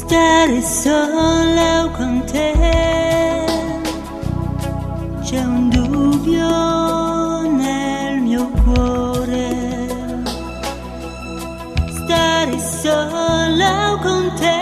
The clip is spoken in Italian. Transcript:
Stare solo con te, c'è un dubbio nel mio cuore. Stare solo con te